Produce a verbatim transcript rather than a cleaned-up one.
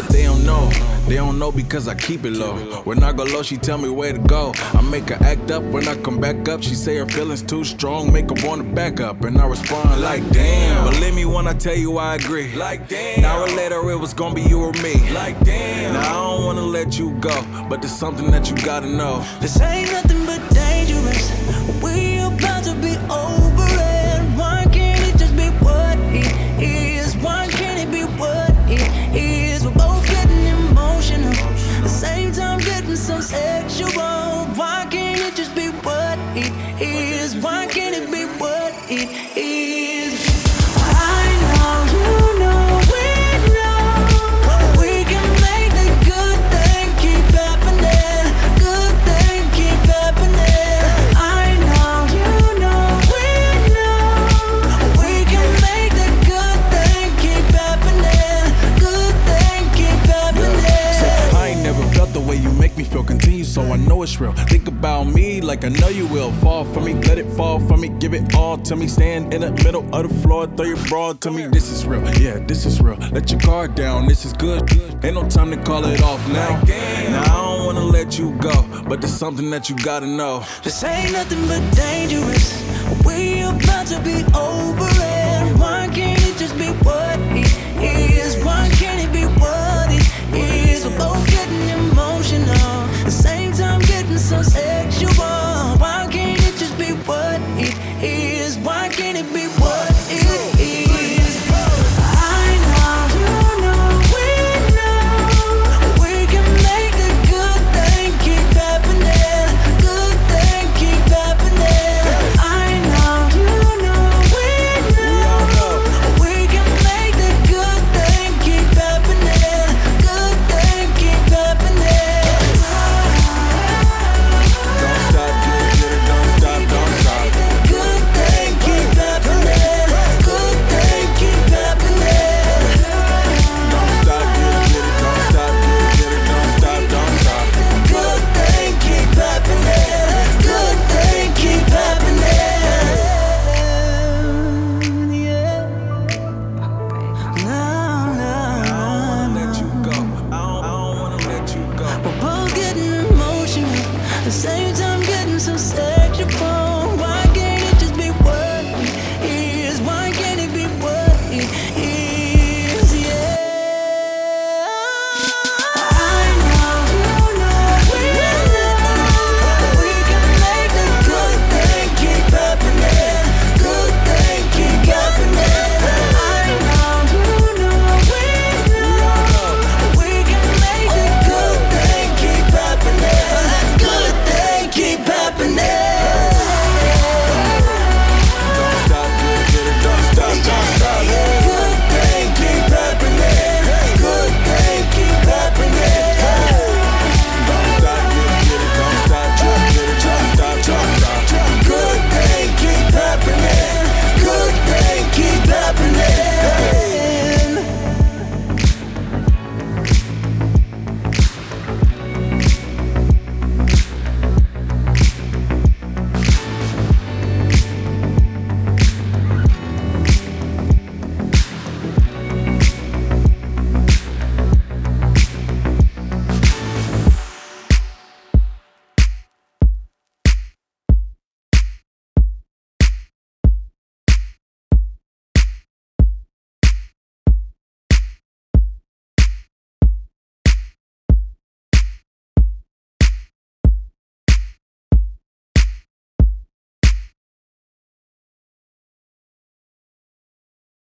but they don't know. They don't know because I keep it low. When I go low, she tell me where to go. I make her act up. When I come back up, she say her feelings too strong, make her wanna back up. And I respond like damn. Believe me when I tell you I agree. Like damn. An hour later it was gonna be you or me. Like damn. Now I don't wanna let you go, but there's something that you gotta know. This ain't nothing but dangerous. We about to be over it. Why can't it just be what it is? Why can't it be what it is? We're both getting emotional, at the same time getting so sexual. Why can't it just be what it is? Why can't it be what it is? I know, you know, we know we can make the good thing keep happening. Good thing keep happening. I know, you know, we know we can make the good thing keep happening. Good thing keep happening. I ain't never felt the way you make me feel. Continue so I know it's real. Think about me like I know you will. Fall for me, let it fall for me. Give it all to me. Stand in the middle of the floor, throw your broad to me. This is real, yeah, this is real. Let your guard down, this is good. Ain't no time to call it off now. Now I don't wanna let you go, but there's something that you gotta know. This ain't nothing but dangerous. We about to be over it. Why can't it just be what